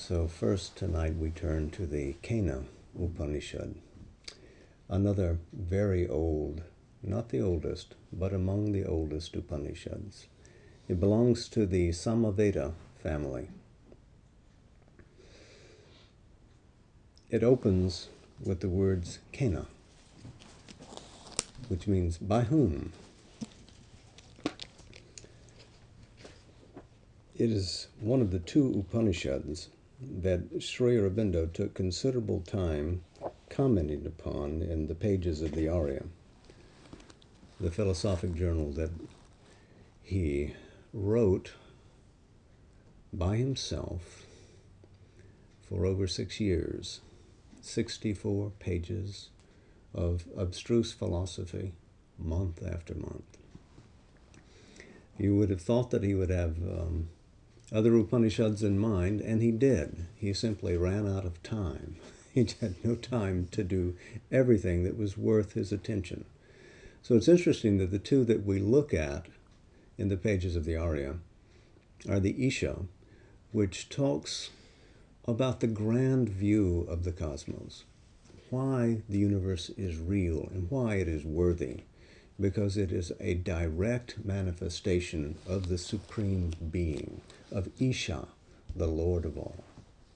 So first tonight we turn to the Kena Upanishad, another very old, not the oldest, but among the oldest Upanishads. It belongs to the Samaveda family. It opens with the words Kena, which means by whom. It is one of the two Upanishads that Sri Aurobindo took considerable time commenting upon in the pages of the Arya, the philosophic journal that he wrote by himself for over 6 years, 64 pages of abstruse philosophy, month after month. You would have thought that he would have other Upanishads in mind, and he did. He simply ran out of time. He had no time to do everything that was worth his attention. So it's interesting that the two that we look at in the pages of the Arya are the Isha, which talks about the grand view of the cosmos, why the universe is real and why it is worthy, because it is a direct manifestation of the Supreme Being, of Isha, the Lord of all.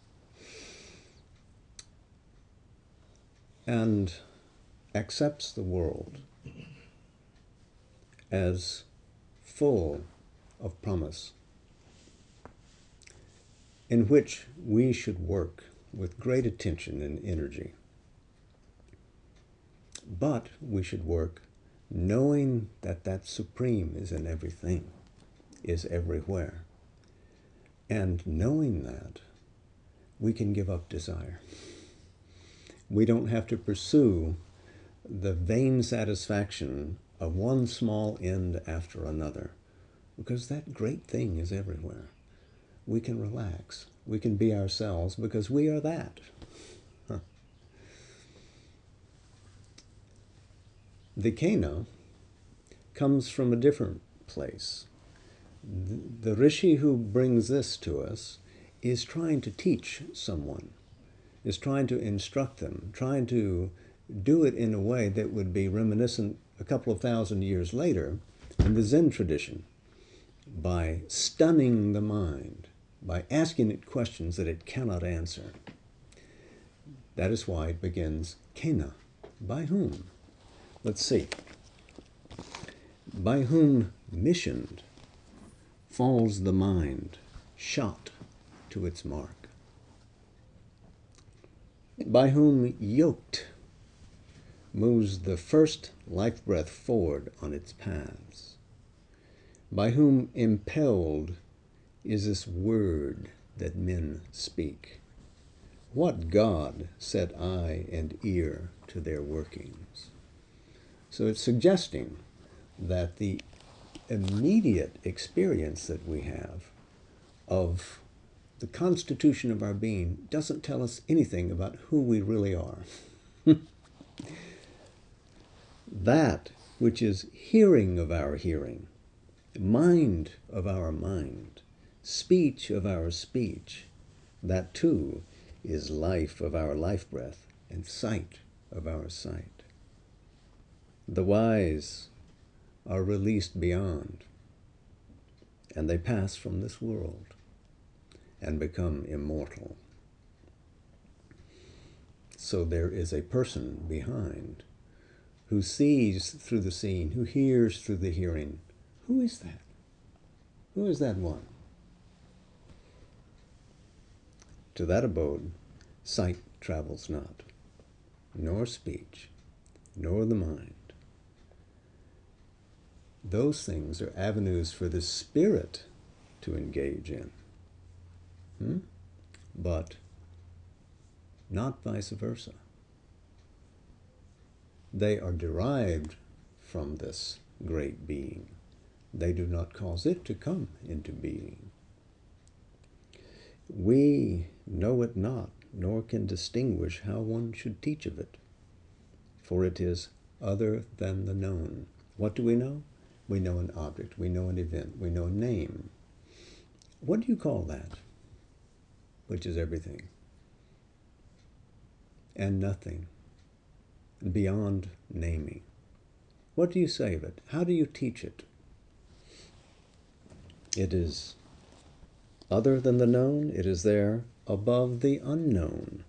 And accepts the world as full of promise, in which we should work with great attention and energy. But we should work knowing that that Supreme is in everything, is everywhere. And knowing that, we can give up desire. We don't have to pursue the vain satisfaction of one small end after another, because that great thing is everywhere. We can relax. We can be ourselves because we are that. The Kena comes from a different place. The Rishi who brings this to us is trying to teach someone, is trying to instruct them, trying to do it in a way that would be reminiscent a couple of thousand years later in the Zen tradition, by stunning the mind, by asking it questions that it cannot answer. That is why it begins Kena. By whom? Let's see. By whom missioned falls the mind, shot to its mark. By whom yoked moves the first life breath forward on its paths. By whom impelled is this word that men speak. What God set eye and ear to their workings? So it's suggesting that the immediate experience that we have of the constitution of our being doesn't tell us anything about who we really are. That which is hearing of our hearing, mind of our mind, speech of our speech, that too is life of our life breath and sight of our sight. The wise are released beyond, and they pass from this world and become immortal. So there is a person behind who sees through the seeing, who hears through the hearing. Who is that? Who is that one? To that abode, sight travels not, nor speech, nor the mind. Those things are avenues for the spirit to engage in. But not vice versa. They are derived from this great being. They do not cause it to come into being. We know it not, nor can distinguish how one should teach of it, for it is other than the known. What do we know? We know an object, we know an event, we know a name. What do you call that? which is everything, and nothing, beyond naming. What do you say of it? How do you teach it? It is other than the known. It is there above the unknown.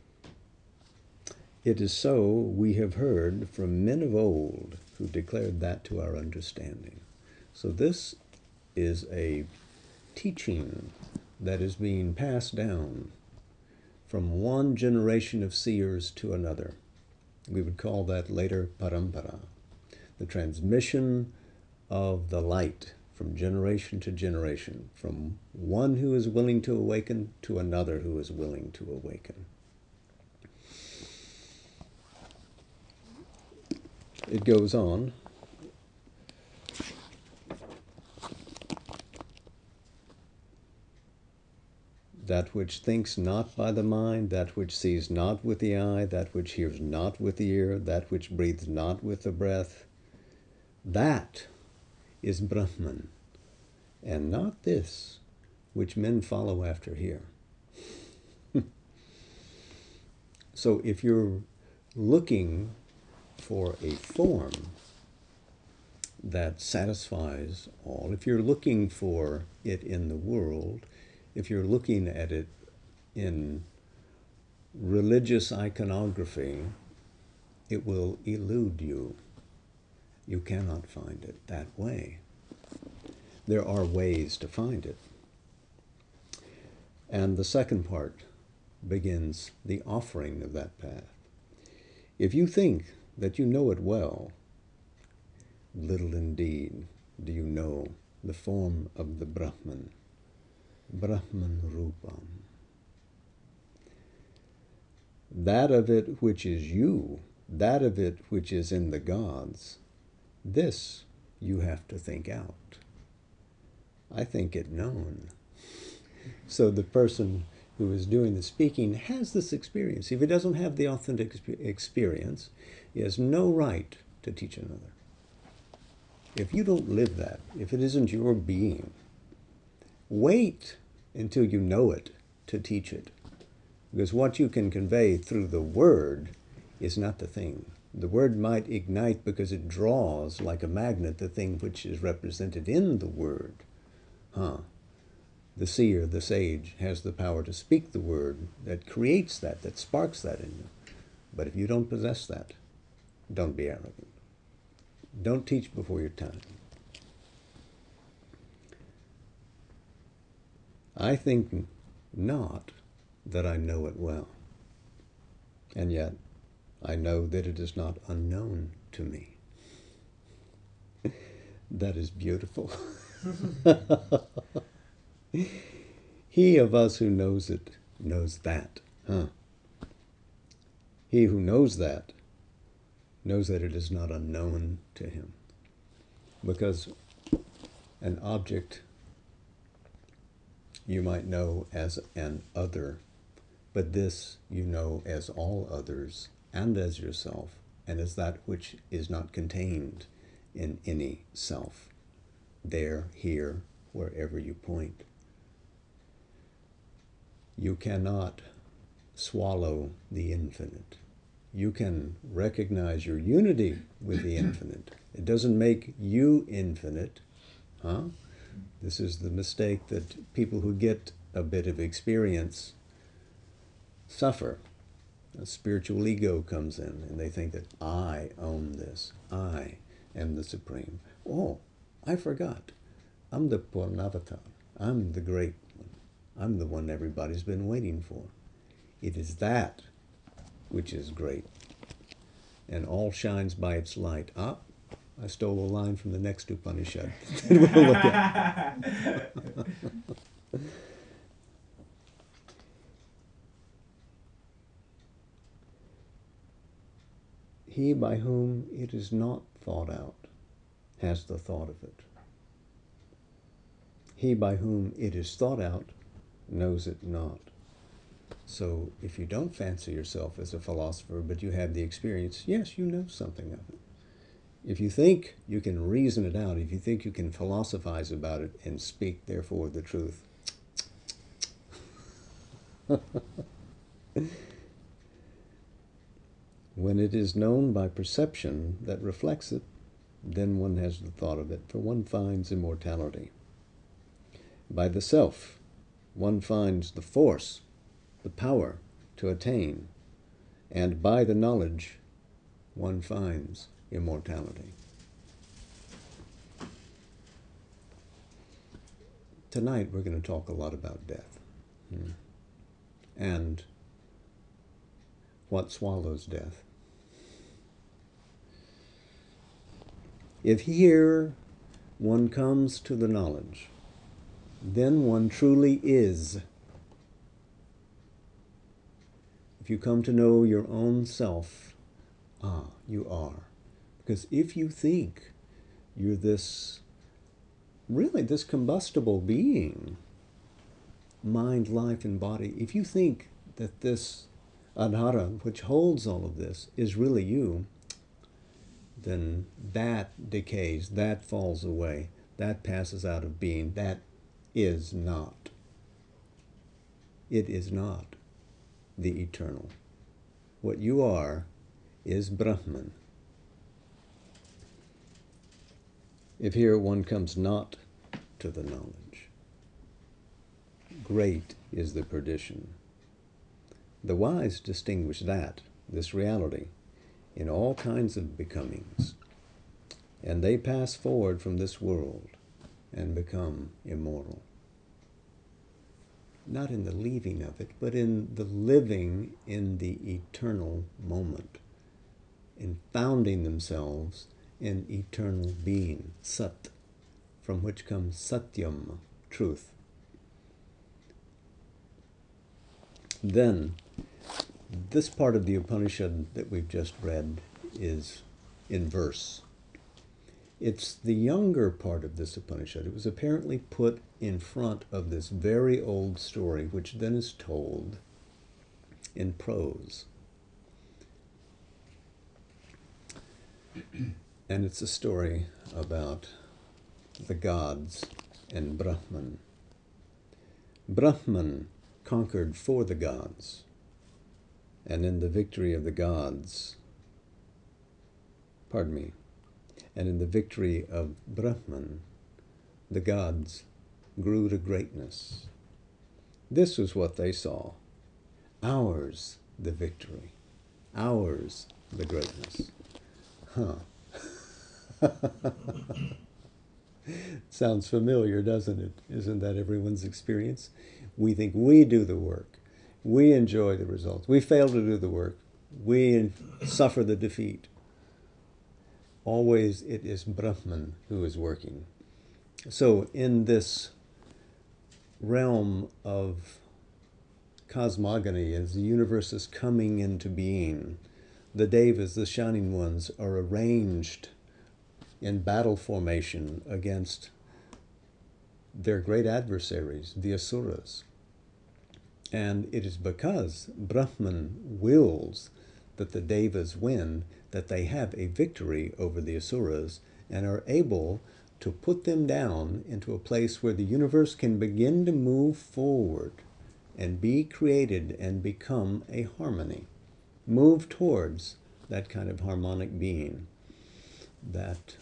It is so we have heard from men of old who declared that to our understanding. So this is a teaching that is being passed down from one generation of seers to another. We would call that later parampara, the transmission of the light from generation to generation, from one who is willing to awaken to another who is willing to awaken. It goes on. That which thinks not by the mind, that which sees not with the eye, that which hears not with the ear, that which breathes not with the breath, that is Brahman, and not this which men follow after here. So if you're looking for a form that satisfies all, if you're looking for it in the world, if you're looking at it in religious iconography, it will elude you. You cannot find it that way. There are ways to find it. And the second part begins the offering of that path. If you think that you know it well, little indeed do you know the form of the Brahman, Brahman Rupam. That of it which is you, that of it which is in the gods, this you have to think out. I think it known. So the person who is doing the speaking has this experience. If he doesn't have the authentic experience, he has no right to teach another. If you don't live that, if it isn't your being, wait until you know it to teach it. Because what you can convey through the word is not the thing. The word might ignite because it draws like a magnet the thing which is represented in the word. The seer, the sage, has the power to speak the word that creates that sparks that in you. But if you don't possess that, don't be arrogant. Don't teach before your time. I think not that I know it well, and yet I know that it is not unknown to me. That is beautiful. He of us who knows it knows that. He who knows that it is not unknown to him. Because an object you might know as an other, but this you know as all others and as yourself, and as that which is not contained in any self, there, here, wherever you point. You cannot swallow the infinite. You can recognize your unity with the infinite. It doesn't make you infinite. This is the mistake that people who get a bit of experience suffer. A spiritual ego comes in and they think that I own this. I am the supreme. Oh, I forgot. I'm the Purnavatar. I'm the great one. I'm the one everybody's been waiting for. It is that which is great. And all shines by its light. I stole a line from the next Upanishad. We'll look at. He by whom it is not thought out has the thought of it. He by whom it is thought out knows it not. So if you don't fancy yourself as a philosopher, but you have the experience, yes, you know something of it. If you think you can reason it out, if you think you can philosophize about it and speak, therefore, the truth, When it is known by perception that reflects it, then one has the thought of it, for one finds immortality. By the self, one finds the force, the power to attain, and by the knowledge, one finds immortality. Tonight we're going to talk a lot about death and what swallows death. If here one comes to the knowledge, then one truly is. If you come to know your own self, you are. Because if you think you're this combustible being, mind, life, and body, if you think that this adhara, which holds all of this, is really you, then that decays, that falls away, that passes out of being. That is not. It is not the eternal. What you are is Brahman. If here one comes not to the knowledge, great is the perdition. The wise distinguish this reality, in all kinds of becomings, and they pass forward from this world and become immortal. Not in the leaving of it, but in the living in the eternal moment, in founding themselves in eternal being, Sat, from which comes Satyam, truth. Then, this part of the Upanishad that we've just read is in verse. It's the younger part of this Upanishad. It was apparently put in front of this very old story, which then is told in prose. And it's a story about the gods and Brahman. Brahman conquered for the gods, and in the victory of the gods, and in the victory of Brahman, the gods grew to greatness. This was what they saw. Ours the victory, ours the greatness. Sounds familiar, doesn't it? Isn't that everyone's experience? We think we do the work. We enjoy the results. We fail to do the work. We suffer the defeat. Always it is Brahman who is working. So in this realm of cosmogony, as the universe is coming into being, the devas, the shining ones, are arranged in battle formation against their great adversaries, the asuras. And it is because Brahman wills that the devas win that they have a victory over the asuras and are able to put them down into a place where the universe can begin to move forward and be created and become a harmony. Move towards that kind of harmonic being. That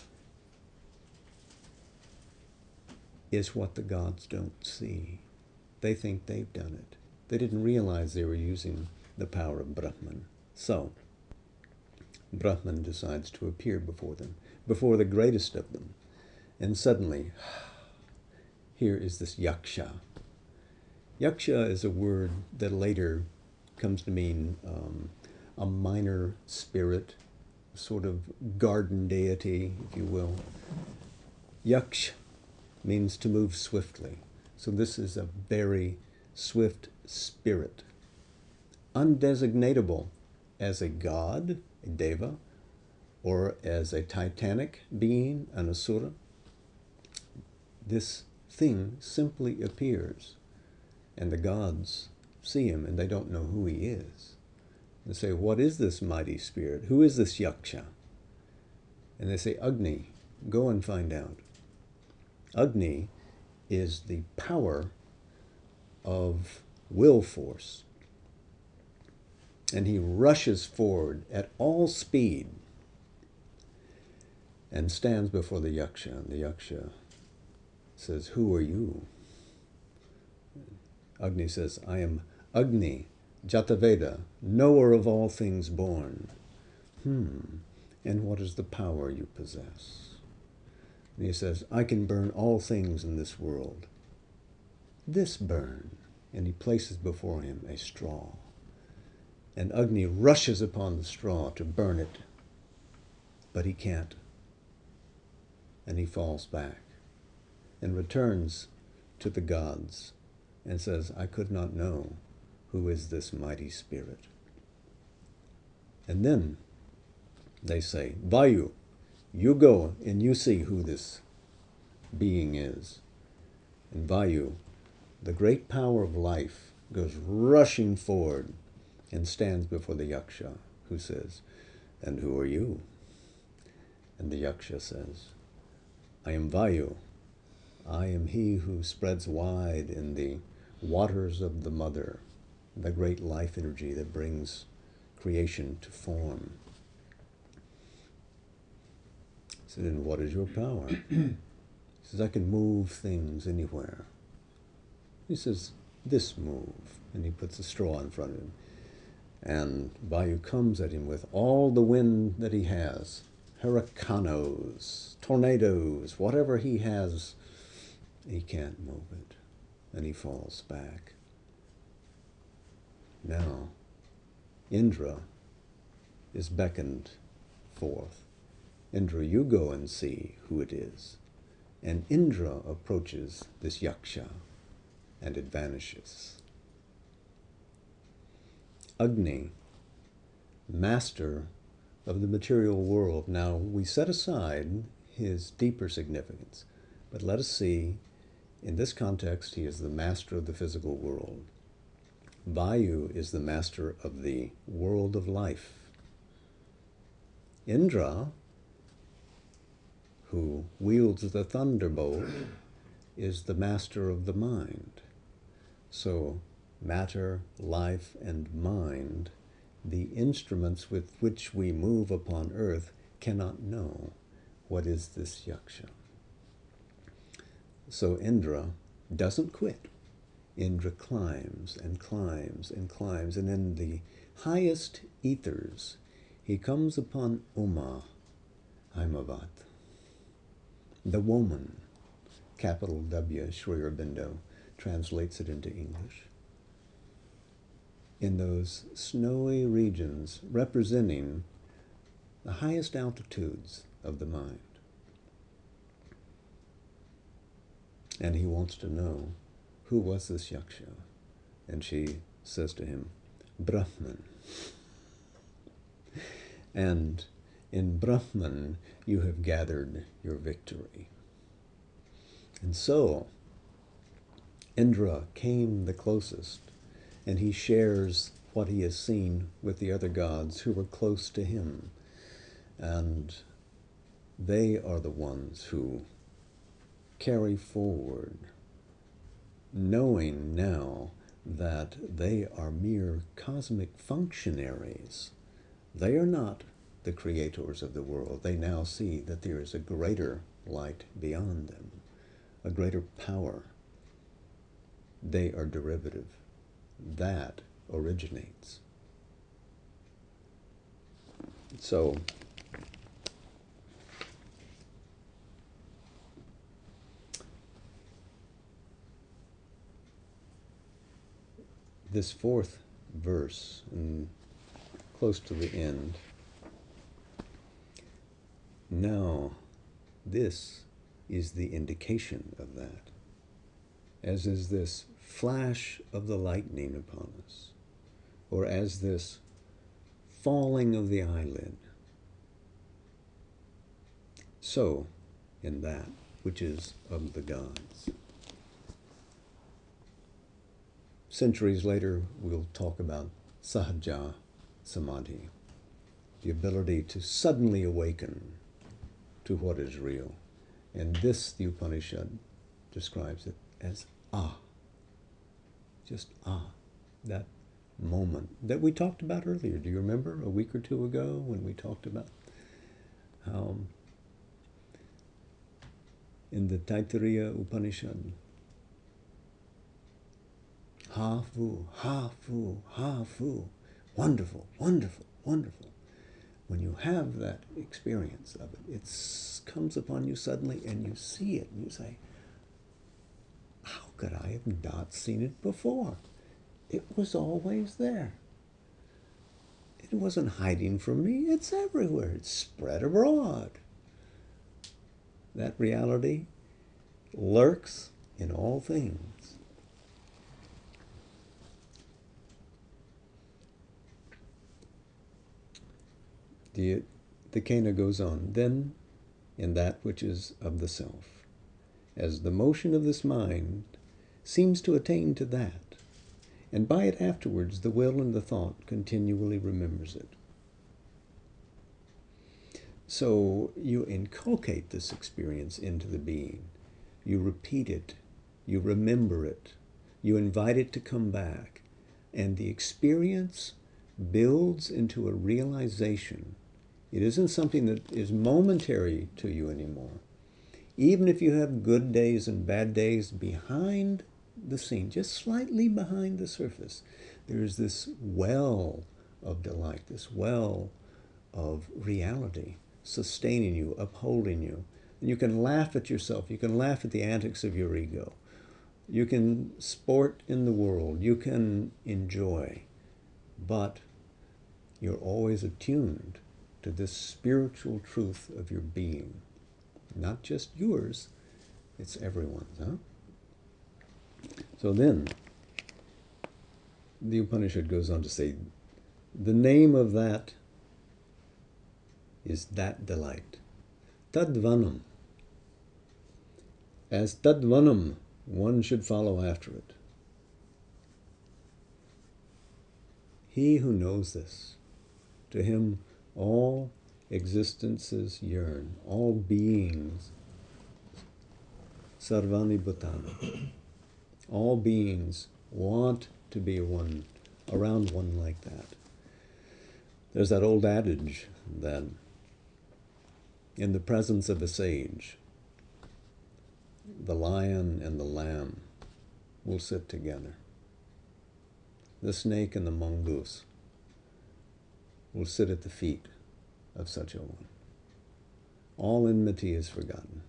is what the gods don't see. They think they've done it. They didn't realize they were using the power of Brahman. So, Brahman decides to appear before them, before the greatest of them. And suddenly, here is this yaksha. Yaksha is a word that later comes to mean a minor spirit, sort of garden deity, if you will. Yaksh means to move swiftly. So this is a very swift spirit, undesignatable as a god, a deva, or as a titanic being, an asura. This thing simply appears, and the gods see him, and they don't know who he is. They say, what is this mighty spirit? Who is this yaksha? And they say, Agni, go and find out. Agni is the power of will force. And he rushes forward at all speed and stands before the Yaksha. And the Yaksha says, "Who are you?" Agni says, "I am Agni, Jataveda, knower of all things born." And what is the power you possess? And he says, "I can burn all things in this world. This burn." And he places before him a straw. And Agni rushes upon the straw to burn it, but he can't. And he falls back and returns to the gods and says, "I could not know who is this mighty spirit." And then they say, "Vayu, you go and you see who this being is." And Vayu, the great power of life, goes rushing forward and stands before the Yaksha, who says, "And who are you?" And the Yaksha says, "I am Vayu. I am he who spreads wide in the waters of the mother, the great life energy that brings creation to form." He said, "And what is your power?" He says, "I can move things anywhere." He says, "This move." And he puts a straw in front of him. And Vayu comes at him with all the wind that he has, hurricanes, tornadoes, whatever he has, he can't move it. And he falls back. Now, Indra is beckoned forth. "Indra, you go and see who it is." And Indra approaches this Yaksha, and it vanishes. Agni, master of the material world. Now, we set aside his deeper significance, but let us see, in this context, he is the master of the physical world. Vayu is the master of the world of life. Indra, who wields the thunderbolt, is the master of the mind. So, matter, life, and mind, the instruments with which we move upon earth, cannot know what is this Yaksha. So Indra doesn't quit. Indra climbs and climbs and climbs, and in the highest ethers, he comes upon Uma, Aimavat, the woman, capital W, Sri Aurobindo translates it into English, in those snowy regions representing the highest altitudes of the mind. And he wants to know, who was this Yaksha? And she says to him, "Brahman. And in Brahman you have gathered your victory." And so Indra came the closest, and he shares what he has seen with the other gods who were close to him. And they are the ones who carry forward, knowing now that they are mere cosmic functionaries. They are not the creators of the world. They now see that there is a greater light beyond them, a greater power. They are derivative. That originates. So, this fourth verse, and close to the end, now this is the indication of that, as is this flash of the lightning upon us, or as this falling of the eyelid. So, in that which is of the gods. Centuries later, we'll talk about Sahaja Samadhi, the ability to suddenly awaken to what is real. And this, the Upanishad describes it as just that moment that we talked about earlier. Do you remember a week or two ago when we talked about how in the Taittiriya Upanishad, ha-fu, ha-fu, ha-fu, wonderful, wonderful, wonderful. When you have that experience of it, it comes upon you suddenly and you see it and you say, how could I have not seen it before? It was always there. It wasn't hiding from me. It's everywhere. It's spread abroad. That reality lurks in all things. The Kena goes on, then in that which is of the self, as the motion of this mind seems to attain to that, and by it afterwards the will and the thought continually remembers it. So you inculcate this experience into the being. You repeat it. You remember it. You invite it to come back. And the experience builds into a realization. It isn't something that is momentary to you anymore. Even if you have good days and bad days behind the scene, just slightly behind the surface, there's this well of delight, this well of reality sustaining you, upholding you. And you can laugh at yourself. You can laugh at the antics of your ego. You can sport in the world. You can enjoy. But you're always attuned to this spiritual truth of your being. Not just yours, it's everyone's. So then, the Upanishad goes on to say, the name of that is that delight. Tadvanam. As Tadvanam, one should follow after it. He who knows this, to him all existences yearn, all beings, sarvani bhutani, all beings want to be one, around one like that. There's that old adage that in the presence of a sage, the lion and the lamb will sit together. The snake and the mongoose will sit at the feet of such a one. All enmity is forgotten.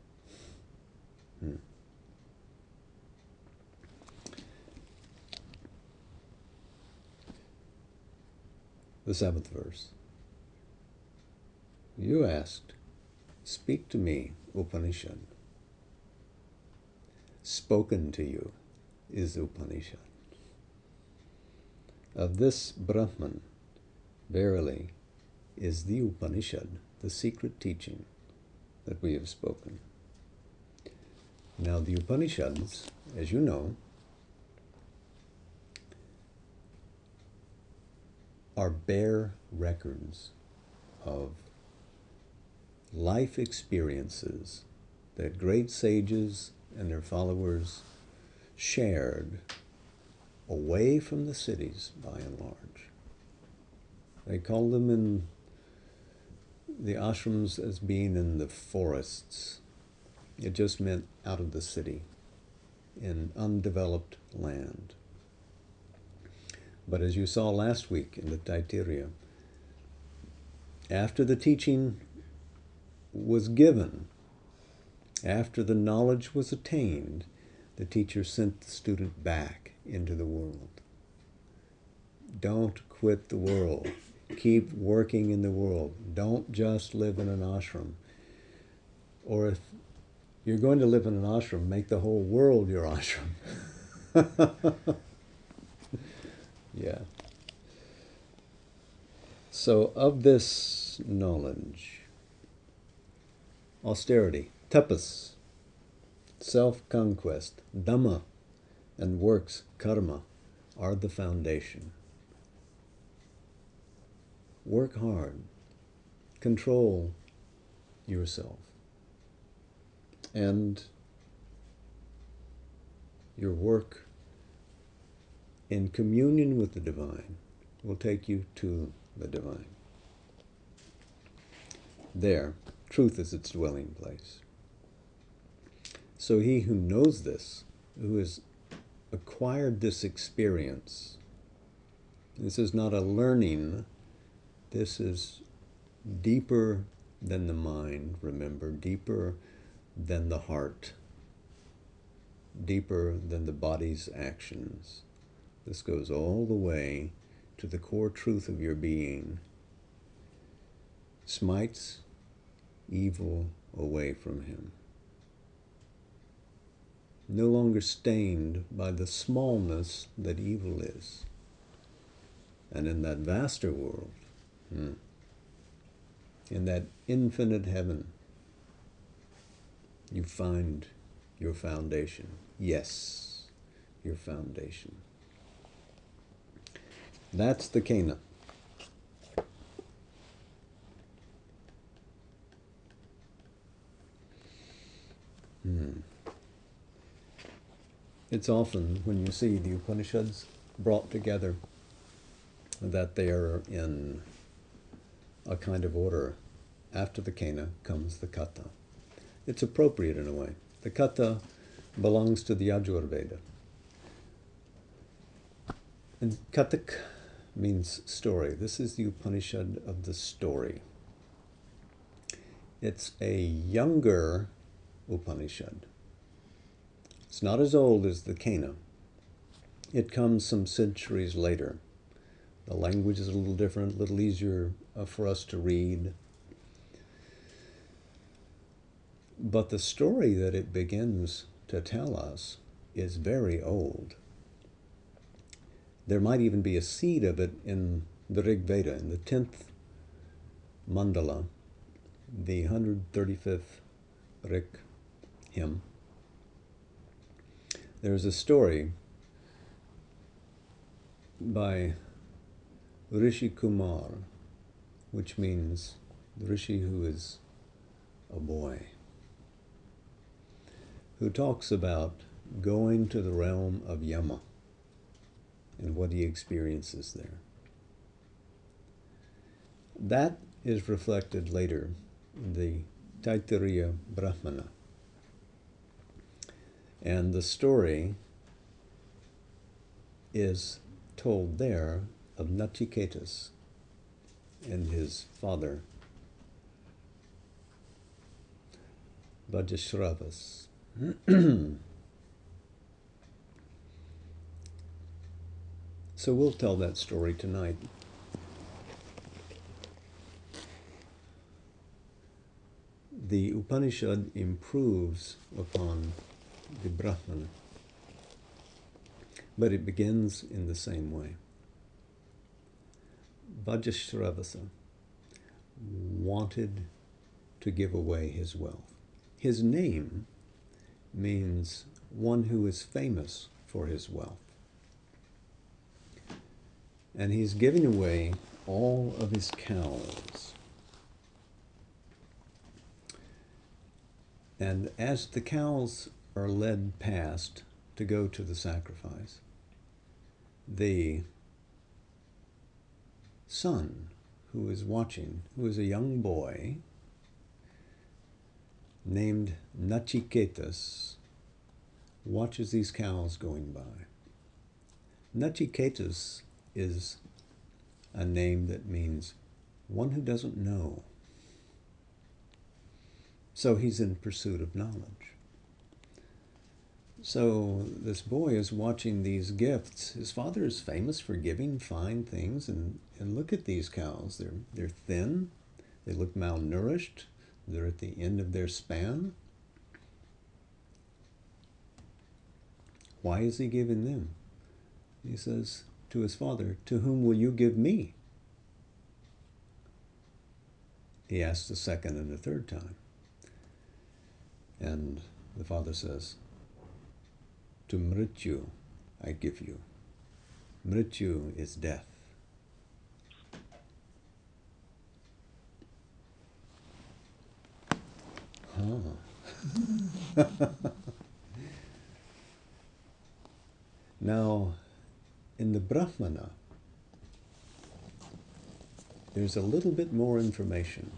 The 7th verse. You asked, speak to me, Upanishad. Spoken to you is Upanishad. Of this Brahman, verily, is the Upanishad, the secret teaching that we have spoken. Now the Upanishads, as you know, are bare records of life experiences that great sages and their followers shared away from the cities by and large. They called them in the ashrams as being in the forests. It just meant out of the city, in undeveloped land. But as you saw last week in the Taittiriya, after the teaching was given, after the knowledge was attained, the teacher sent the student back into the world. Don't quit the world. Keep working in the world. Don't just live in an ashram. Or if you're going to live in an ashram, make the whole world your ashram. Yeah. So of this knowledge, austerity, tapas, self-conquest, dhamma, and works, karma, are the foundation. Work hard. Control yourself. And your work in communion with the divine will take you to the divine. There, truth is its dwelling place. So he who knows this, who has acquired this experience, this is not a learning, this is deeper than the mind, remember, deeper than the heart, deeper than the body's actions. This goes all the way to the core truth of your being, smites evil away from him. No longer stained by the smallness that evil is. And in that vaster world, in that infinite heaven, you find your foundation. Yes, your foundation. That's the Cana. It's often, when you see the Upanishads brought together, that they are in a kind of order. After the Cana comes the Katha. It's appropriate in a way. The Katha belongs to the Yajurveda. And Kathak means story. This is the Upanishad of the story. It's a younger Upanishad. It's not as old as the Cana. It comes some centuries later. The language is a little different, a little easier for us to read. But the story that it begins to tell us is very old. There might even be a seed of it in the Rig Veda, in the 10th mandala, the 135th Rig hymn. There's a story by Rishi Kumar, which means the Rishi who is a boy, who talks about going to the realm of Yama and what he experiences there. That is reflected later in the Taittiriya Brahmana. And the story is told there of Nachiketas and his father, Vajashravas. So we'll tell that story tonight. The Upanishad improves upon the Brahmana, but it begins in the same way. Vajashravasa wanted to give away his wealth. His name means one who is famous for his wealth. And he's giving away all of his cows. And as the cows are led past to go to the sacrifice, the son who is watching, who is a young boy named Nachiketas, watches these cows going by. Nachiketas is a name that means one who doesn't know. So he's in pursuit of knowledge. So this boy is watching these gifts. His father is famous for giving fine things, and look at these cows. They're thin, they look malnourished, they're at the end of their span. Why is he giving them? He says to his father, "To whom will you give me?" He asks the second and the third time. And the father says, "To Mrityu I give you." Mrityu is death. Now, in the Brahmana, there's a little bit more information.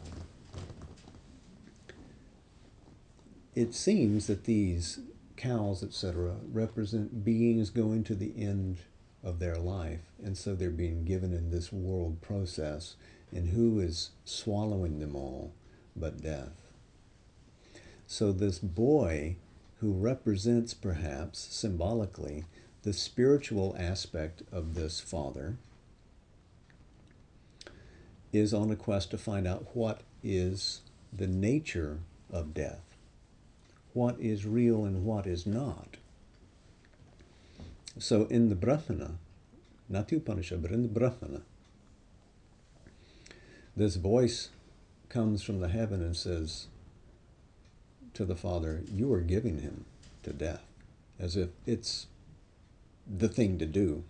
It seems that these cows, etc., represent beings going to the end of their life, and so they're being given in this world process, and who is swallowing them all but death? So this boy, who represents perhaps symbolically the spiritual aspect of this father, is on a quest to find out what is the nature of death, what is real and what is not. So in the Brahmana, not the Upanishad, but in the Brahmana, this voice comes from the heaven and says to the father, you are giving him to death, as if it's the thing to do.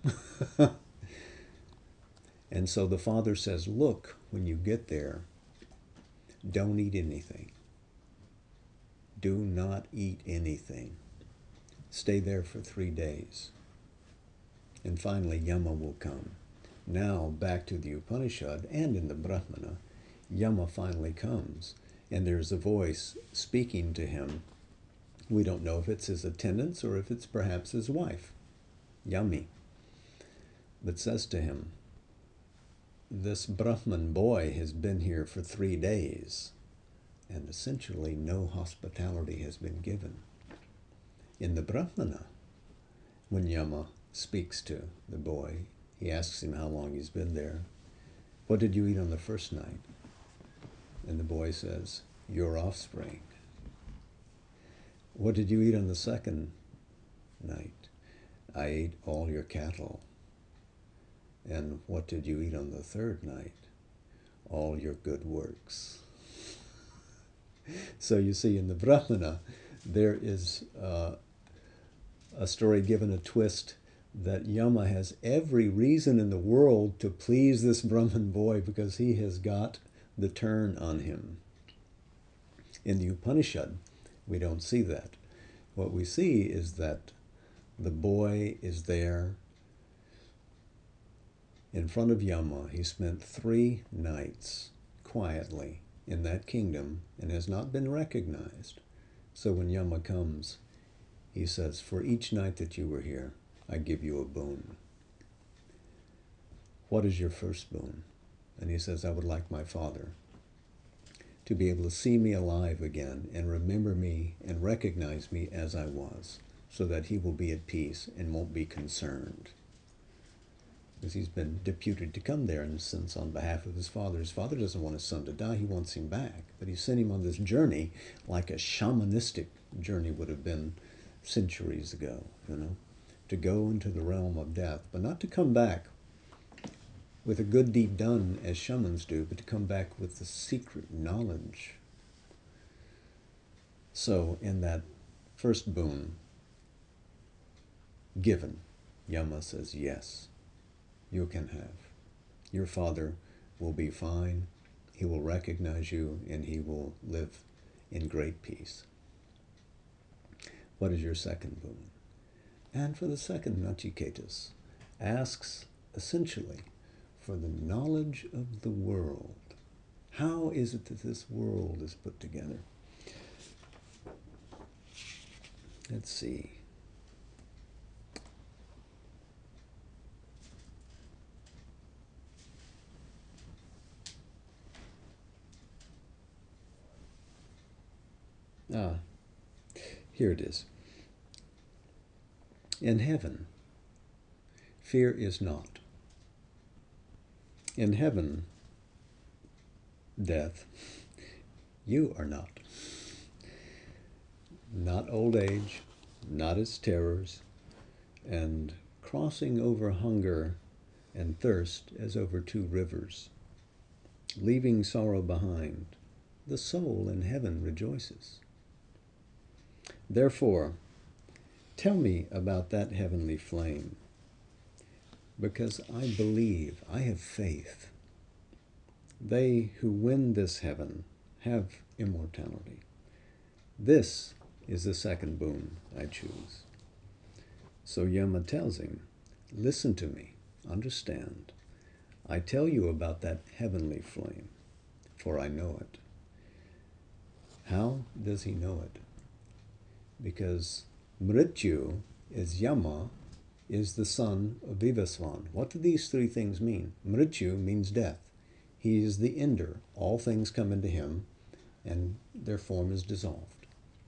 And so the father says, look, when you get there, don't eat anything. Do not eat anything. Stay there for 3 days. And finally, Yama will come. Now, back to the Upanishad and in the Brahmana, Yama finally comes, and there's a voice speaking to him. We don't know if it's his attendants or if it's perhaps his wife, Yami, but says to him, this Brahman boy has been here for 3 days, and essentially no hospitality has been given. In the Brahmana, when Yama speaks to the boy, he asks him how long he's been there. What did you eat on the first night? And the boy says, your offspring. What did you eat on the second night? I ate all your cattle. And what did you eat on the third night? All your good works. So you see, in the Brahmana, there is a story given a twist that Yama has every reason in the world to please this Brahman boy because he has got the turn on him. In the Upanishad, we don't see that. What we see is that the boy is there in front of Yama. He spent 3 nights quietly in that kingdom and has not been recognized. So when Yama comes, he says, for each night that you were here, I give you a boon. What is your first boon? And he says, I would like my father to be able to see me alive again and remember me and recognize me as I was, so that he will be at peace and won't be concerned. Because he's been deputed to come there, in a sense, on behalf of his father. His father doesn't want his son to die, he wants him back. But he sent him on this journey like a shamanistic journey would have been centuries ago, to go into the realm of death, but not to come back with a good deed done as shamans do, but to come back with the secret knowledge. So in that first boon given, Yama says, yes, you can have. Your father will be fine, he will recognize you, and he will live in great peace. What is your second boon? And for the second, Nachiketas asks essentially for the knowledge of the world. How is it that this world is put together? Let's see. Here it is. In heaven, fear is not. In heaven, death, you are not. Not old age, not its terrors, and crossing over hunger and thirst as over 2 rivers. Leaving sorrow behind, the soul in heaven rejoices. Therefore, tell me about that heavenly flame, because I believe, I have faith. They who win this heaven have immortality. This is the second boon I choose. So Yama tells him, Listen to me. Understand. I tell you about that heavenly flame, for I know it. How does he know it? Because Mrityu is Yama, is the son of Vivasvan. What do these three things mean? Mrityu means death. He is the ender. All things come into him, and their form is dissolved.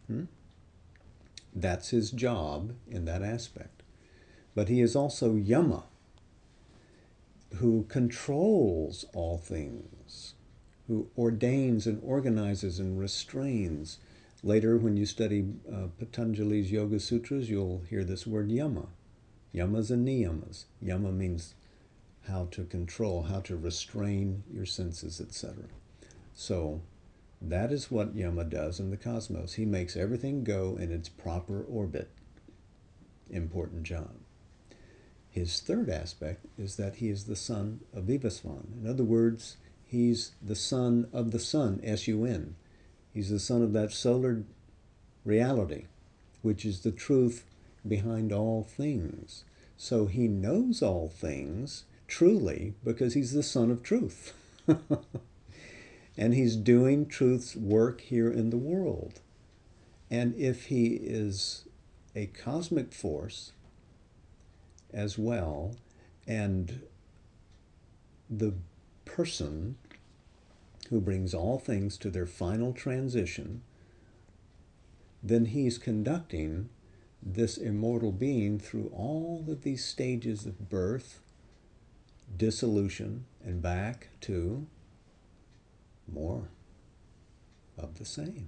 That's his job in that aspect. But he is also Yama, who controls all things, who ordains and organizes and restrains. Later, when you study Patanjali's Yoga Sutras, you'll hear this word Yama. Yamas and niyamas. Yama means how to control, how to restrain your senses, etc. So that is what Yama does in the cosmos. He makes everything go in its proper orbit. Important job. His third aspect is that he is the son of Vivasvan. In other words, he's the son of the sun, S-U-N. He's the son of that solar reality, which is the truth behind all things. So he knows all things truly because he's the son of truth. And he's doing truth's work here in the world. And if he is a cosmic force as well, and the person who brings all things to their final transition, then he's conducting this immortal being through all of these stages of birth, dissolution, and back to more of the same.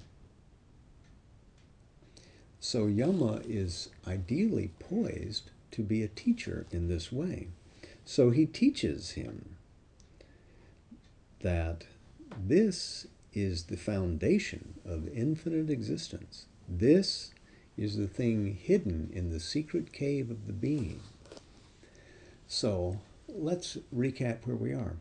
So Yama is ideally poised to be a teacher in this way. So he teaches him that this is the foundation of infinite existence. This is the thing hidden in the secret cave of the being. So let's recap where we are.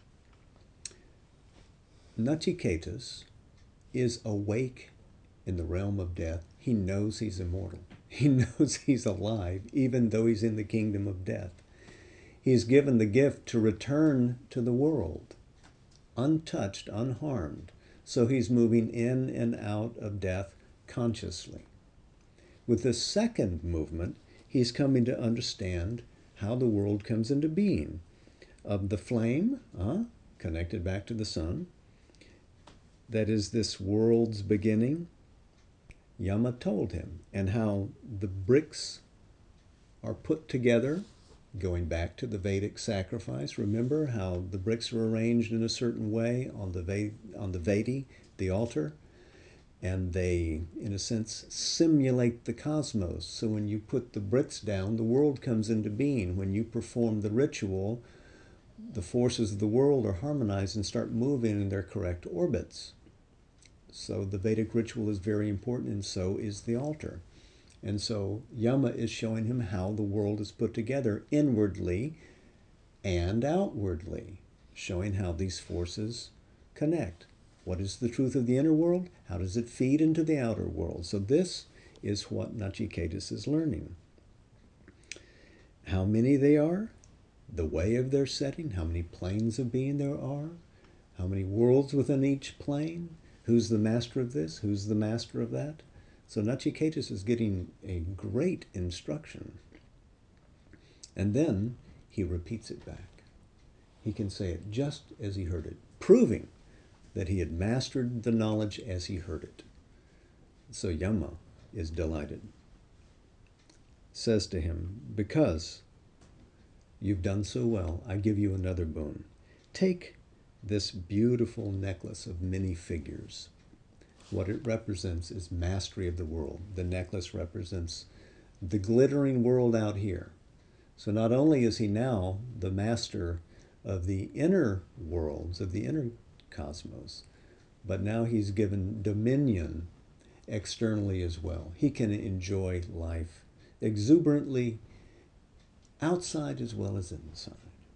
Nachiketas is awake in the realm of death. He knows he's immortal. He knows he's alive, even though he's in the kingdom of death. He's given the gift to return to the world, untouched, unharmed. So he's moving in and out of death consciously. With the second movement, he's coming to understand how the world comes into being. Of the flame, connected back to the sun, that is this world's beginning, Yama told him, and how the bricks are put together, going back to the Vedic sacrifice. Remember how the bricks are arranged in a certain way on the Vedi, the altar, and they, in a sense, simulate the cosmos. So when you put the bricks down, the world comes into being. When you perform the ritual, the forces of the world are harmonized and start moving in their correct orbits. So the Vedic ritual is very important, and so is the altar. And so Yama is showing him how the world is put together inwardly and outwardly, showing how these forces connect. What is the truth of the inner world? How does it feed into the outer world? So this is what Nachiketas is learning. How many they are, the way of their setting, how many planes of being there are, how many worlds within each plane, who's the master of this, who's the master of that. So Nachiketas is getting a great instruction. And then he repeats it back. He can say it just as he heard it, proving that he had mastered the knowledge as he heard it. So Yama is delighted. Says to him, because you've done so well, I give you another boon. Take this beautiful necklace of many figures. What it represents is mastery of the world. The necklace represents the glittering world out here. So not only is he now the master of the inner worlds, of the inner cosmos, but now he's given dominion externally as well. He can enjoy life exuberantly outside as well as inside.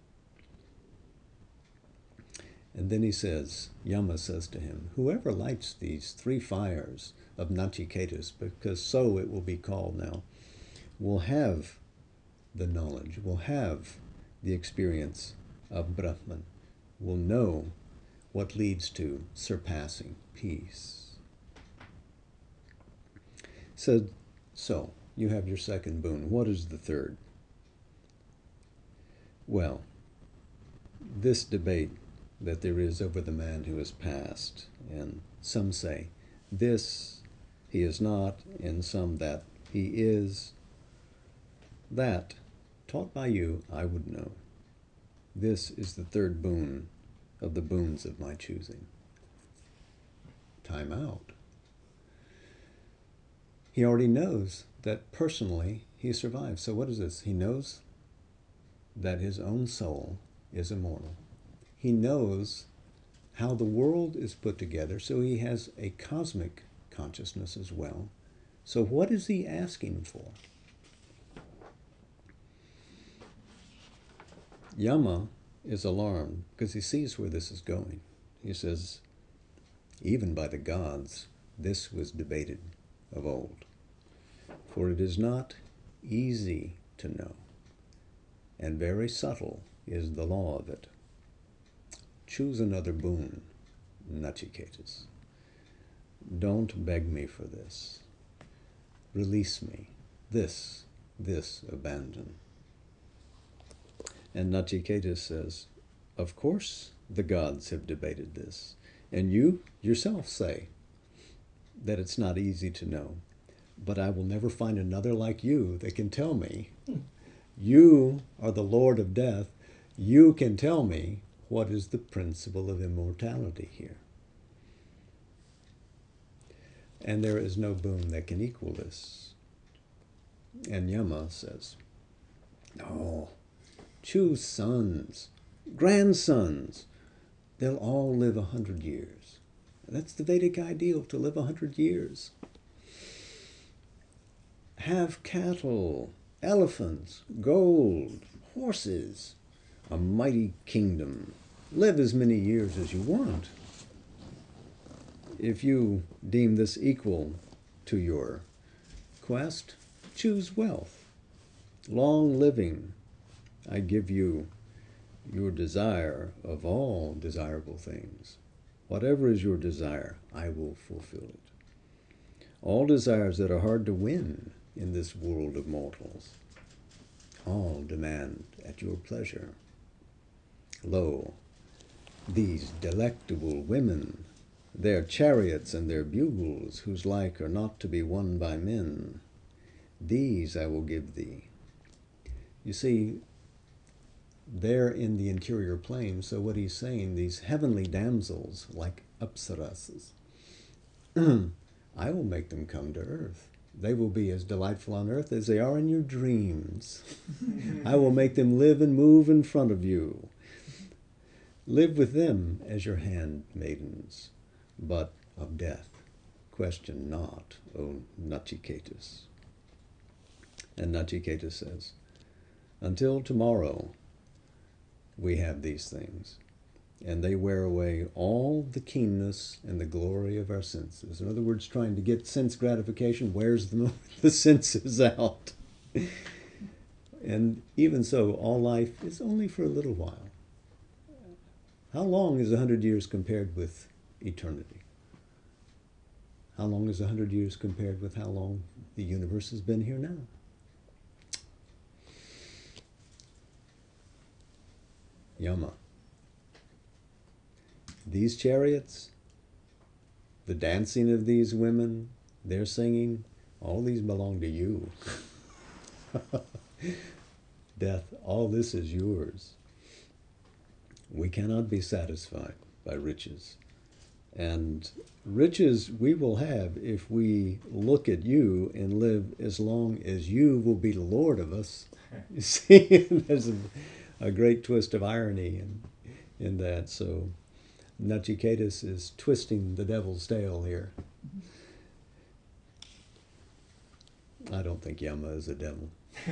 And then he says, Yama says to him, whoever lights these three fires of Nachiketas, because so it will be called now, will have the knowledge, will have the experience of Brahman, will know what leads to surpassing peace. So you have your second boon. What is the third? Well, this debate that there is over the man who has passed, and some say this he is not, and some that he is, that, taught by you, I would know. This is the third boon of the boons of my choosing. Time out. He already knows that personally he survives. So what is this? He knows that his own soul is immortal. He knows how the world is put together, so he has a cosmic consciousness as well. So what is he asking for? Yama is alarmed because he sees where this is going. He says, even by the gods, this was debated of old. For it is not easy to know, and very subtle is the law of it. Choose another boon, Nachiketas. Don't beg me for this. Release me. This abandon. And Nachiketas says, of course the gods have debated this. And you yourself say that it's not easy to know. But I will never find another like you that can tell me. You are the Lord of Death. You can tell me what is the principle of immortality here. And there is no boon that can equal this. And Yama says, no, choose sons, grandsons. They'll all live 100 years. That's the Vedic ideal, to live 100 years. Have cattle, elephants, gold, horses, a mighty kingdom. Live as many years as you want. If you deem this equal to your quest, choose wealth. Long living, I give you your desire of all desirable things. Whatever is your desire, I will fulfill it. All desires that are hard to win in this world of mortals, all demand at your pleasure. Lo, these delectable women, their chariots and their bugles, whose like are not to be won by men, these I will give thee. You see, they're in the interior plane, so what he's saying, these heavenly damsels, like Apsaras, I will make them come to earth. They will be as delightful on earth as they are in your dreams. I will make them live and move in front of you. Live with them as your handmaidens, but of death question not, O Nachiketas. And Nachiketas says, until tomorrow we have these things, and they wear away all the keenness and the glory of our senses. In other words, trying to get sense gratification wears the senses out. And even so, all life is only for a little while. How long is 100 years compared with eternity? How long is 100 years compared with how long the universe has been here now? Yama. These chariots, the dancing of these women, their singing, all these belong to you. Death, all this is yours. We cannot be satisfied by riches. And riches we will have if we look at you and live as long as you will be the Lord of us. You see, there's a great twist of irony in that. So Nachiketas is twisting the devil's tail here. I don't think Yama is a devil.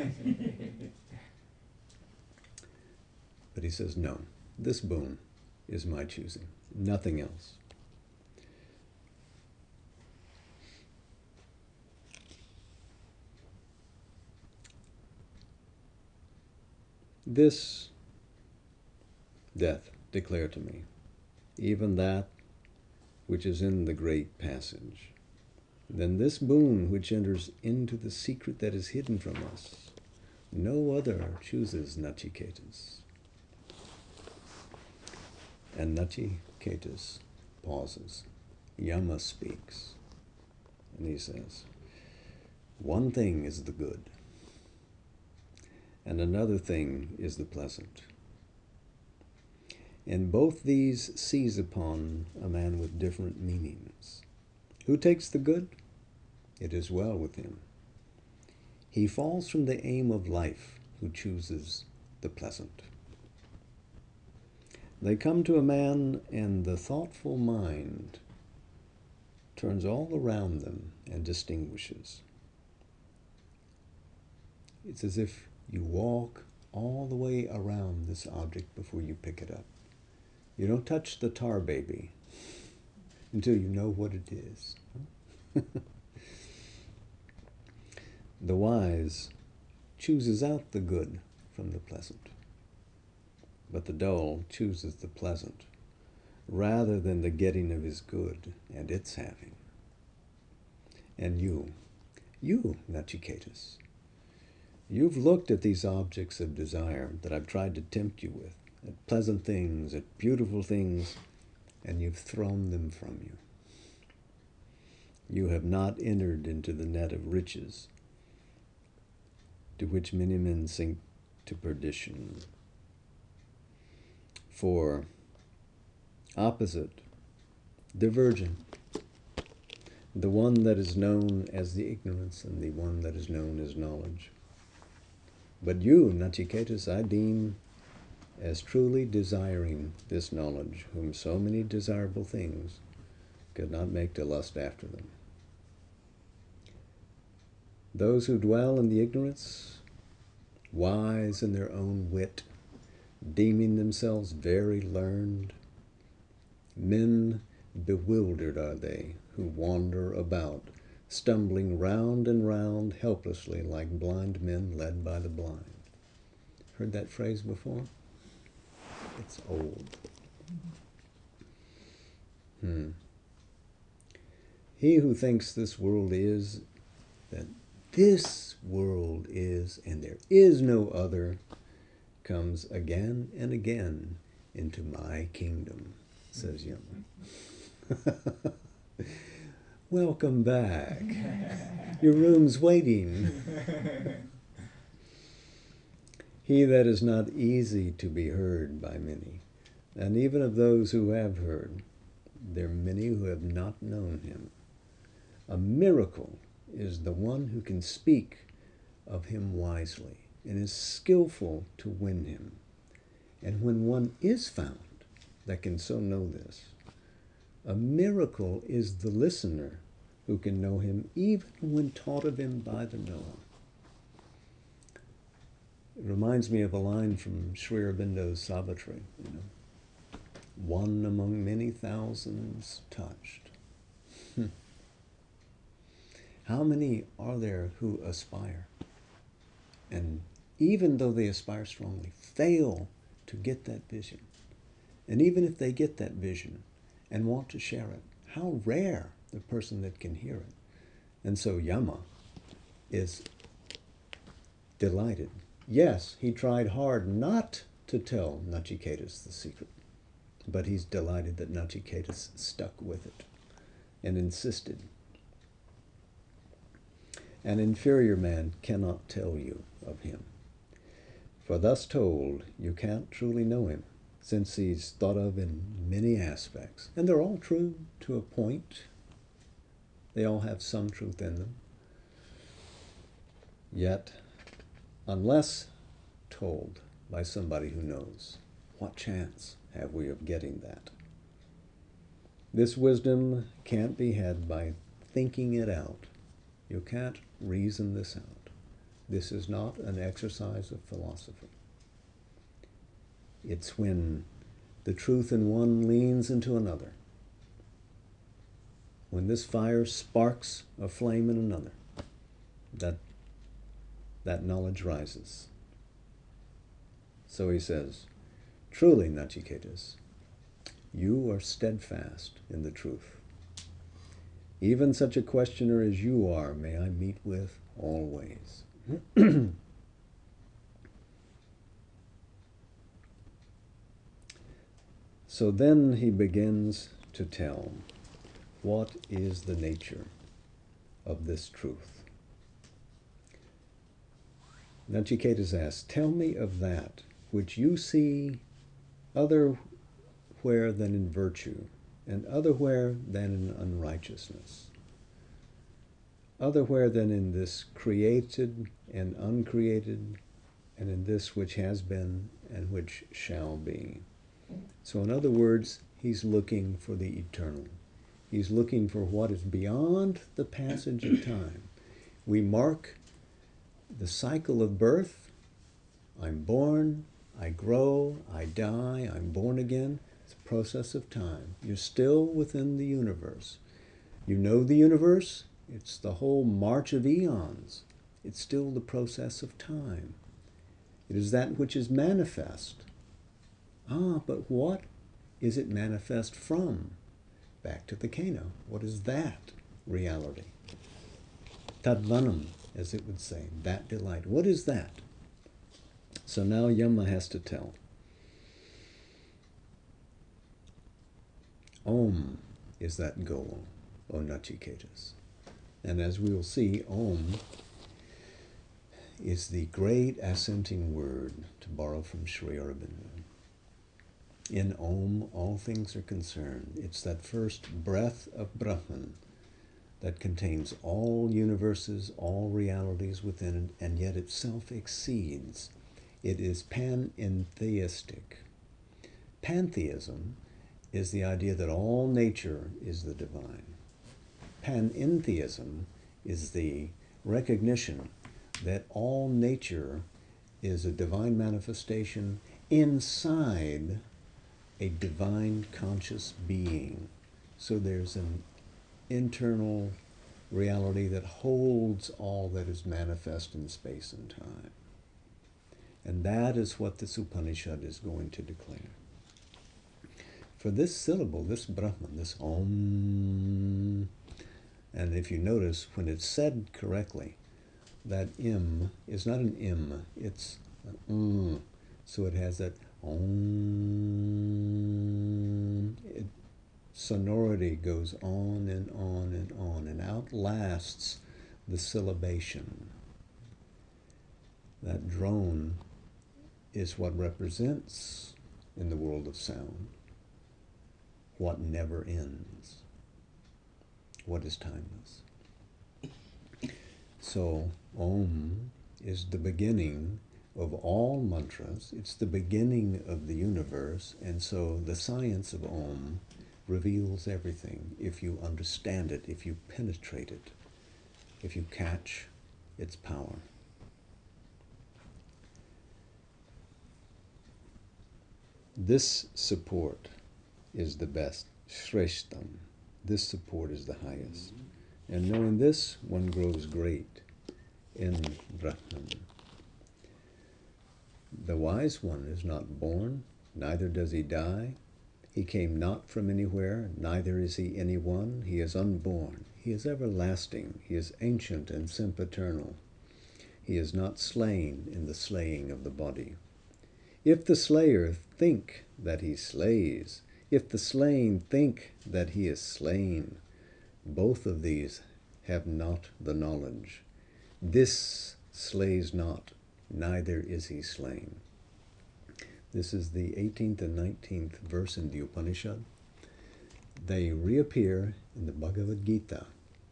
But he says, no, this boon is my choosing, nothing else. This death declare to me, even that which is in the great passage. Then this boon which enters into the secret that is hidden from us, no other chooses Nachiketas. And Nachiketas pauses. Yama speaks, and he says, one thing is the good, and another thing is the pleasant. And both these seize upon a man with different meanings. Who takes the good? It is well with him. He falls from the aim of life who chooses the pleasant. They come to a man, and the thoughtful mind turns all around them and distinguishes. It's as if you walk all the way around this object before you pick it up. You don't touch the tar baby until you know what it is. The wise chooses out the good from the pleasant, but the dull chooses the pleasant rather than the getting of his good and its having. And you, Nachiketas, you've looked at these objects of desire that I've tried to tempt you with, at pleasant things, at beautiful things, and you've thrown them from you. You have not entered into the net of riches, to which many men sink to perdition. For opposite, divergent, the one that is known as the ignorance and the one that is known as knowledge. But you, Nachiketas, I deem as truly desiring this knowledge, whom so many desirable things could not make to lust after them. Those who dwell in the ignorance, wise in their own wit, deeming themselves very learned, men bewildered are they who wander about, stumbling round and round helplessly like blind men led by the blind. Heard that phrase before? It's old. He who thinks this world is, that this world is, and there is no other, comes again and again into my kingdom, says Yama. Welcome back. Your room's waiting. He that is not easy to be heard by many, and even of those who have heard, there are many who have not known him. A miracle is the one who can speak of him wisely and is skillful to win him. And when one is found that can so know this, a miracle is the listener who can know him even when taught of him by the knower. It reminds me of a line from Sri Aurobindo's Savitri, one among many thousands touched. How many are there who aspire? And even though they aspire strongly, fail to get that vision. And even if they get that vision and want to share it, how rare the person that can hear it. And so Yama is delighted. Yes, he tried hard not to tell Nachiketas the secret, but he's delighted that Nachiketas stuck with it and insisted. An inferior man cannot tell you of him. For thus told, you can't truly know him, since he's thought of in many aspects. And they're all true to a point. They all have some truth in them. Yet, unless told by somebody who knows, what chance have we of getting that? This wisdom can't be had by thinking it out. You can't reason this out. This is not an exercise of philosophy. It's when the truth in one leans into another, when this fire sparks a flame in another, that knowledge rises. So he says, truly, Nachiketas, you are steadfast in the truth. Even such a questioner as you are, may I meet with always. So then he begins to tell what is the nature of this truth. Nachiketas asks, tell me of that which you see otherwhere than in virtue, and otherwhere than in unrighteousness, otherwhere than in this created and uncreated, and in this which has been and which shall be. So in other words, he's looking for the eternal. He's looking for what is beyond the passage of time. We mark the cycle of birth. I'm born, I grow, I die, I'm born again. It's a process of time. You're still within the universe. You know the universe? It's the whole march of eons. It's still the process of time. It is that which is manifest. But what is it manifest from? Back to the Kena. What is that reality? Tadvanam, as it would say, that delight. What is that? So now Yama has to tell. Om is that goal, O Nachiketas. And as we will see, Om is the great assenting word, to borrow from Sri Aurobindo. In Om, all things are concerned. It's that first breath of Brahman that contains all universes, all realities within it, and yet itself exceeds. It is panentheistic. Pantheism is the idea that all nature is the divine. Panentheism is the recognition that all nature is a divine manifestation inside a divine conscious being. So there's an internal reality that holds all that is manifest in space and time. And that is what this Upanishad is going to declare. For this syllable, this Brahman, this Om, and if you notice, when it's said correctly, that im is not an im, it's an So it has that Om. Sonority goes on and on and on and outlasts the syllabation. That drone is what represents, in the world of sound, what never ends, what is timeless. So Om is the beginning of all mantras. It's the beginning of the universe, and so the science of Om reveals everything if you understand it, if you penetrate it, if you catch its power. This support is the best, Shreshtam. This support is the highest. And knowing this, one grows great in Brahman. The wise one is not born, neither does he die. He came not from anywhere, neither is he anyone. He is unborn. He is everlasting. He is ancient and sempiternal. He is not slain in the slaying of the body. If the slayer think that he slays, if the slain think that he is slain, both of these have not the knowledge. This slays not, neither is he slain. This is the 18th and 19th verse in the Upanishad. They reappear in the Bhagavad Gita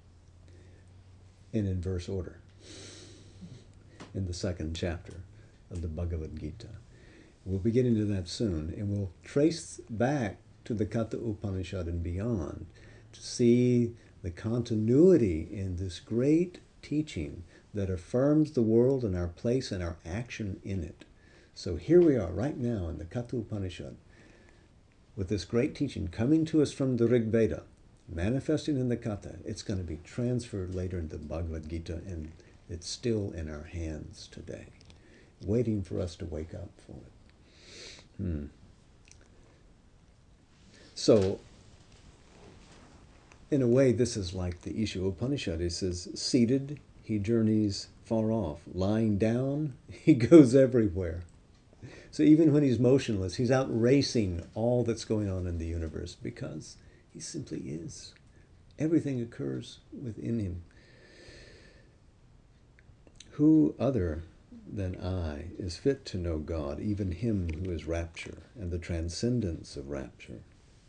in inverse order in the second chapter of the Bhagavad Gita. We'll be getting to that soon, and we'll trace back to the Katha Upanishad and beyond to see the continuity in this great teaching that affirms the world and our place and our action in it. So here we are right now in the Katha Upanishad with this great teaching coming to us from the Rig Veda, manifesting in the Katha. It's going to be transferred later into the Bhagavad Gita, and it's still in our hands today, waiting for us to wake up for it. Hmm. So, in a way, this is like the Isha Upanishad. It says, seated, he journeys far off. Lying down, he goes everywhere. So even when he's motionless, he's out racing all that's going on in the universe because he simply is. Everything occurs within him. Who other than I is fit to know God, even him who is rapture and the transcendence of rapture?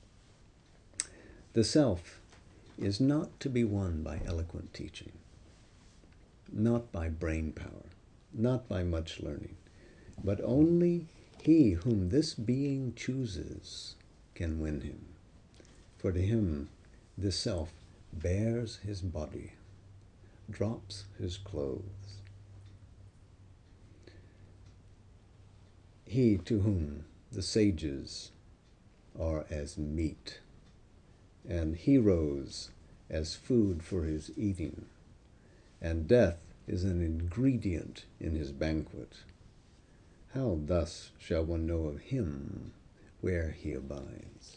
The self is not to be won by eloquent teaching, not by brain power, not by much learning, but only he whom this being chooses can win him. For to him this self bears his body, drops his clothes. He to whom the sages are as meat, and heroes as food for his eating, and death is an ingredient in his banquet. How thus shall one know of him where he abides?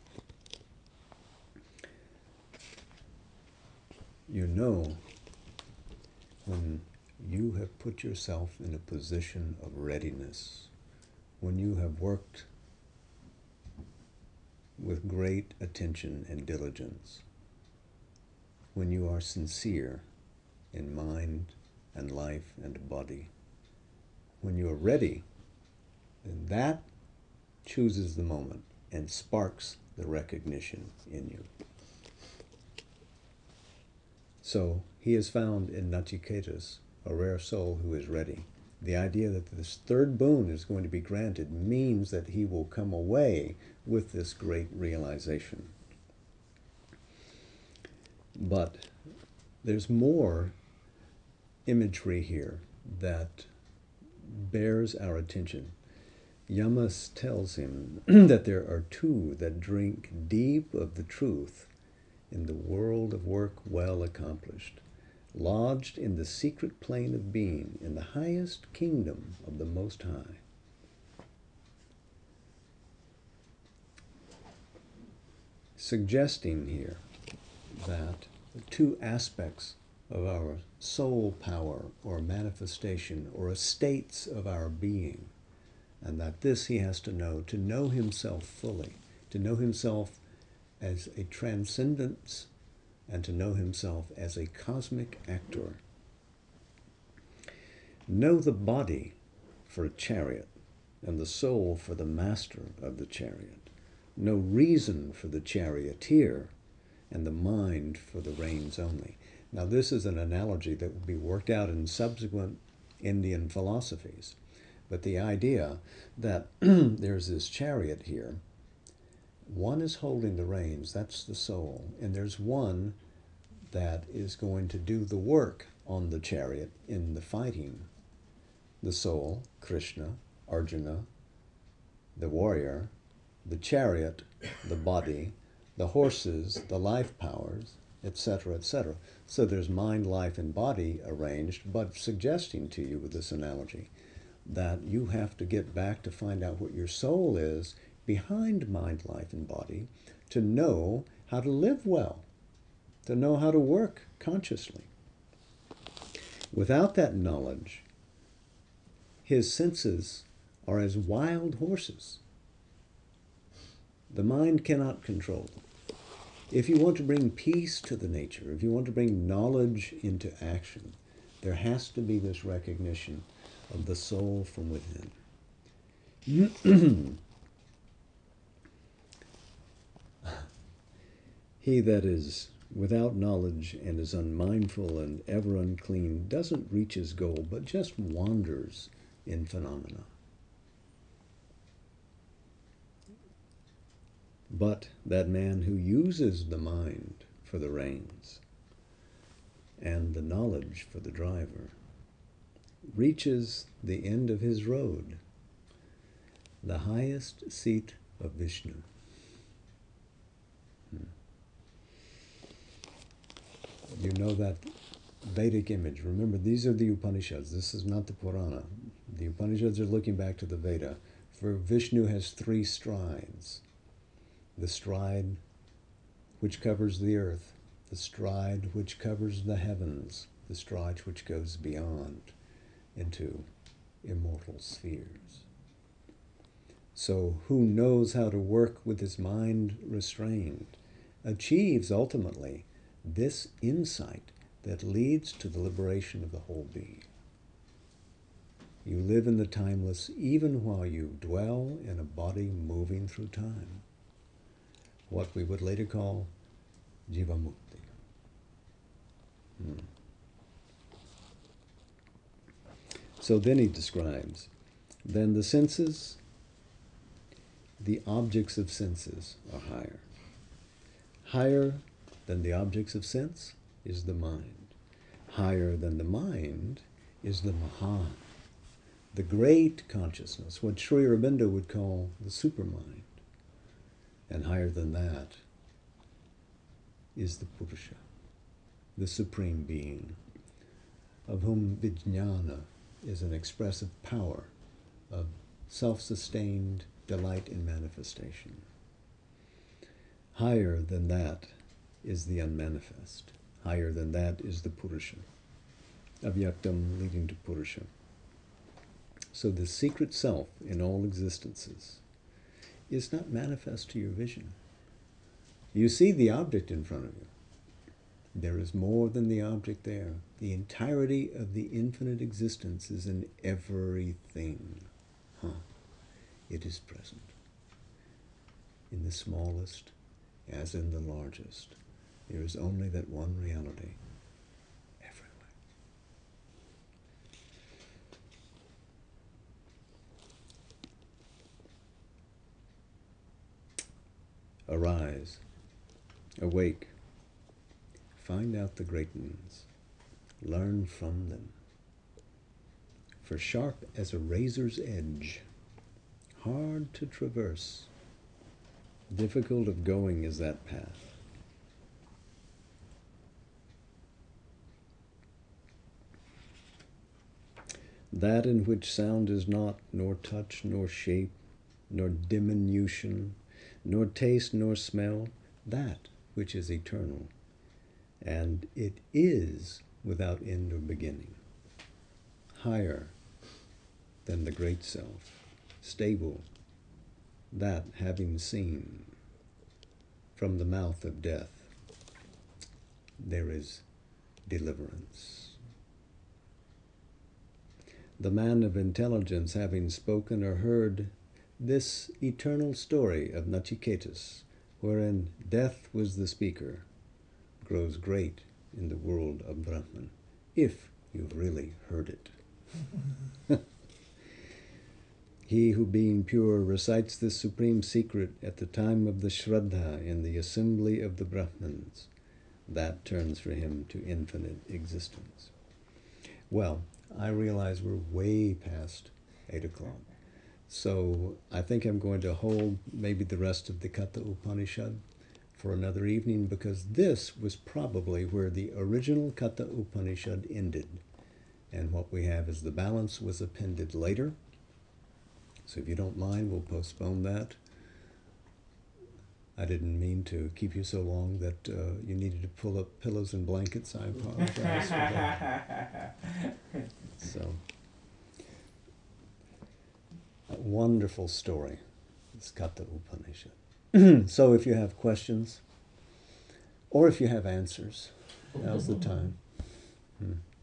You know when you have put yourself in a position of readiness, when you have worked with great attention and diligence, when you are sincere in mind and life and body, when you are ready, then that chooses the moment and sparks the recognition in you. So he is found in Nachiketas, a rare soul who is ready. The idea that this third boon is going to be granted means that he will come away with this great realization. But there's more imagery here that bears our attention. Yamas tells him that there are two that drink deep of the truth in the world of work well accomplished, lodged in the secret plane of being, in the highest kingdom of the Most High. Suggesting here that the two aspects of our soul power or manifestation or estates of our being, and that this he has to know himself fully, to know himself as a transcendence and to know himself as a cosmic actor. Know the body for a chariot and the soul for the master of the chariot. Know reason for the charioteer and the mind for the reins only. Now this is an analogy that will be worked out in subsequent Indian philosophies. But the idea that there's this chariot here, one is holding the reins, that's the soul, and there's one that is going to do the work on the chariot in the fighting. The soul, Krishna, Arjuna, the warrior, the chariot, the body, the horses, the life powers, etc., etc. So there's mind, life, and body arranged, but suggesting to you with this analogy that you have to get back to find out what your soul is behind mind, life, and body to know how to live well, to know how to work consciously. Without that knowledge, his senses are as wild horses. The mind cannot control them. If you want to bring peace to the nature, if you want to bring knowledge into action, there has to be this recognition of the soul from within. He that is without knowledge and is unmindful and ever unclean doesn't reach his goal, but just wanders in phenomena. But that man who uses the mind for the reins and the knowledge for the driver reaches the end of his road, the highest seat of Vishnu. You know that Vedic image. Remember, these are the Upanishads. This is not the Purana. The Upanishads are looking back to the Veda. For Vishnu has three strides. The stride which covers the earth, the stride which covers the heavens, the stride which goes beyond into immortal spheres. So who knows how to work with his mind restrained achieves ultimately this insight that leads to the liberation of the whole being. You live in the timeless even while you dwell in a body moving through time, what we would later call Jivamukti. So then he describes, then the senses, the objects of senses are higher. Higher than the objects of sense is the mind. Higher than the mind is the Mahan, the great consciousness, what Sri Aurobindo would call the supermind. And higher than that is the Purusha, the supreme being, of whom Vijnana is an expressive power of self-sustained delight in manifestation. Higher than that is the unmanifest. Higher than that is the Purusha, avyaktam leading to Purusha. So the secret self in all existences is not manifest to your vision. You see the object in front of you. There is more than the object there. The entirety of the infinite existence is in everything. It is present. In the smallest as in the largest. There is only that one reality everywhere. Arise, awake, find out the great ones, learn from them. For sharp as a razor's edge, hard to traverse, difficult of going is that path. That in which sound is not, nor touch, nor shape, nor diminution, nor taste, nor smell, that which is eternal, and it is without end or beginning, higher than the great self, stable, that having seen from the mouth of death, there is deliverance. The man of intelligence having spoken or heard this eternal story of Nachiketas, wherein death was the speaker, grows great in the world of Brahman, if you've really heard it. He who being pure recites this supreme secret at the time of the Shraddha in the assembly of the Brahmins, that turns for him to infinite existence. Well, I realize we're way past 8 o'clock. So I think I'm going to hold maybe the rest of the Katha Upanishad for another evening, because this was probably where the original Katha Upanishad ended. And what we have is the balance was appended later. So if you don't mind, we'll postpone that. I didn't mean to keep you so long that you needed to pull up pillows and blankets. I apologize for that. So, a wonderful story, this Katha Upanishad. So if you have questions, or if you have answers, now's the time.